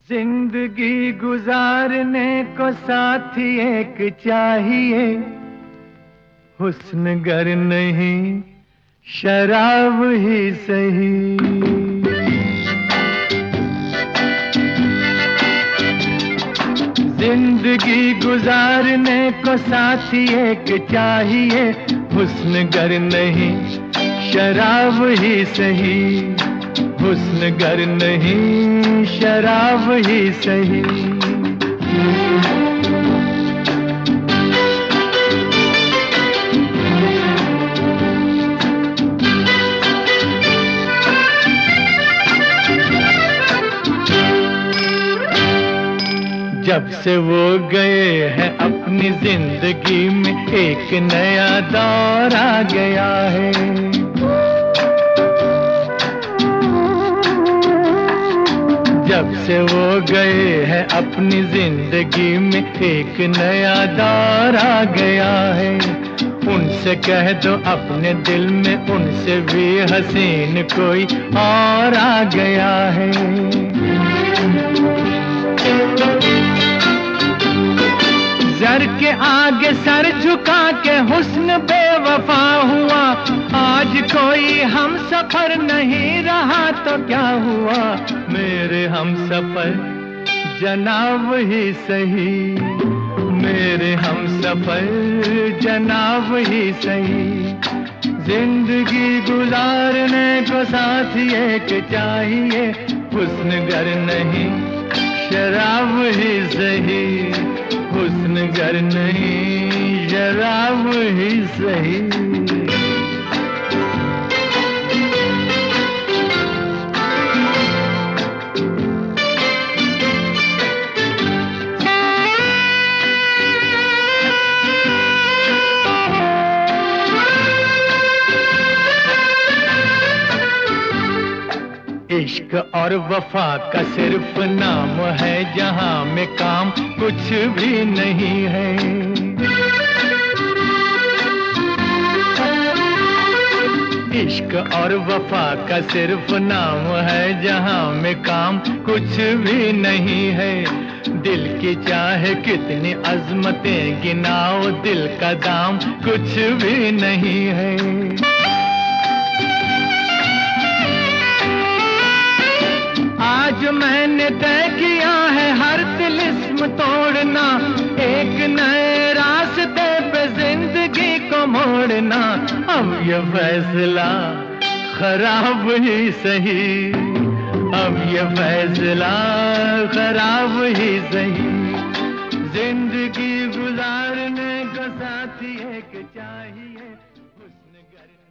जिंदगी गुजारने को साथी एक चाहिए, हुस्न गर नहीं शराब ही सही। जिंदगी गुजारने को साथी एक चाहिए, हुस्न गर नहीं शराब ही सही। हुस्न गर नहीं शराब ही सही। जब से वो गए हैं अपनी जिंदगी में एक नया दौर आ गया है। जब से वो गए हैं अपनी जिंदगी में एक नया दौर आ गया है। उनसे कह दो अपने दिल में उनसे भी हसीन कोई और आ गया है। जर के आगे सर झुका के हुस्न बेवफा हुआ। आज कोई हम सफर नहीं रहा तो क्या हुआ, मेरे हम सफर जनाब ही सही। मेरे हम सफर जनाब ही सही। जिंदगी गुजारने को साथी एक चाहिए, हुस्न गर नहीं शराब ही सही। हुस्न गर नहीं शराब ही सही। इश्क और वफा का सिर्फ नाम है, जहां में काम कुछ भी नहीं है। इश्क और वफा का सिर्फ नाम है, जहां में काम कुछ भी नहीं है। दिल की चाहे कितनी अजमतें गिनाओ, दिल का दाम कुछ भी नहीं है। आज मैंने तय किया है हर तिलिस्म तोड़ना, एक नए रास्ते पे जिंदगी को मोड़ना। अब ये फैसला खराब ही सही। अब ये फैसला खराब ही सही। जिंदगी गुजारने को साथी एक चाहिए, हुस्न गर